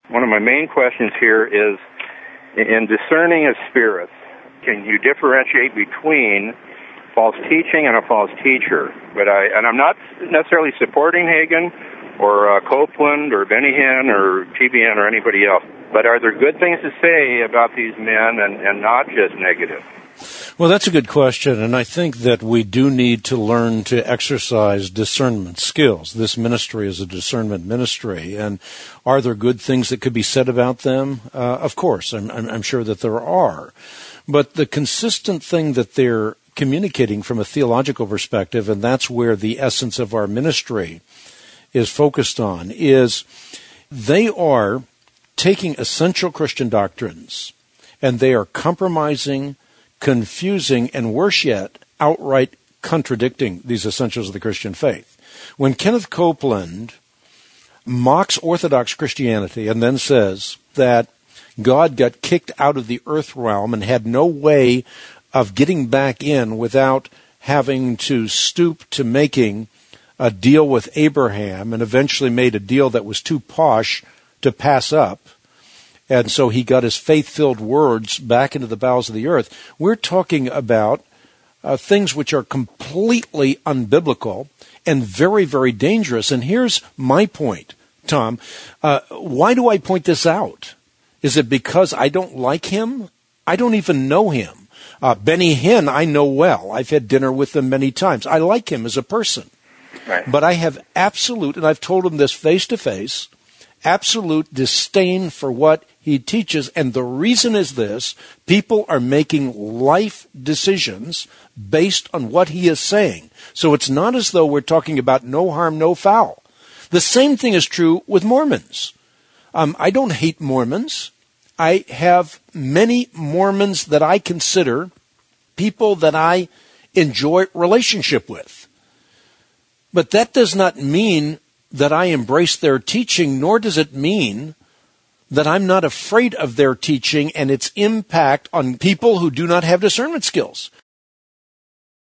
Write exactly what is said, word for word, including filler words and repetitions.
One of my main questions here is, in discerning of spirits, can you differentiate between false teaching and a false teacher? But I, and I'm not necessarily supporting Hagin or uh, Copeland or Benny Hinn or T B N or anybody else, but are there good things to say about these men and, and not just negative? Well, that's a good question, and I think that we do need to learn to exercise discernment skills. This ministry is a discernment ministry, and are there good things that could be said about them? Uh, of course, I'm, I'm, I'm sure that there are. But the consistent thing that they're communicating from a theological perspective, and that's where the essence of our ministry is focused on, is they are taking essential Christian doctrines, and they are compromising, confusing, and worse yet, outright contradicting these essentials of the Christian faith. When Kenneth Copeland mocks Orthodox Christianity and then says that God got kicked out of the earth realm and had no way of getting back in without having to stoop to making a deal with Abraham, and eventually made a deal that was too posh to pass up, and so he got his faith-filled words back into the bowels of the earth. We're talking about uh, things which are completely unbiblical and very, very dangerous. And here's my point, Tom. Uh, why do I point this out? Is it because I don't like him? I don't even know him. Uh, Benny Hinn, I know well. I've had dinner with him many times. I like him as a person. Right. But I have absolute, and I've told him this face-to-face, absolute disdain for what he teaches, and the reason is this: people are making life decisions based on what he is saying. So it's not as though we're talking about no harm, no foul. The same thing is true with Mormons. Um, I don't hate Mormons. I have many Mormons that I consider people that I enjoy relationship with. But that does not mean that I embrace their teaching, nor does it mean that I'm not afraid of their teaching and its impact on people who do not have discernment skills.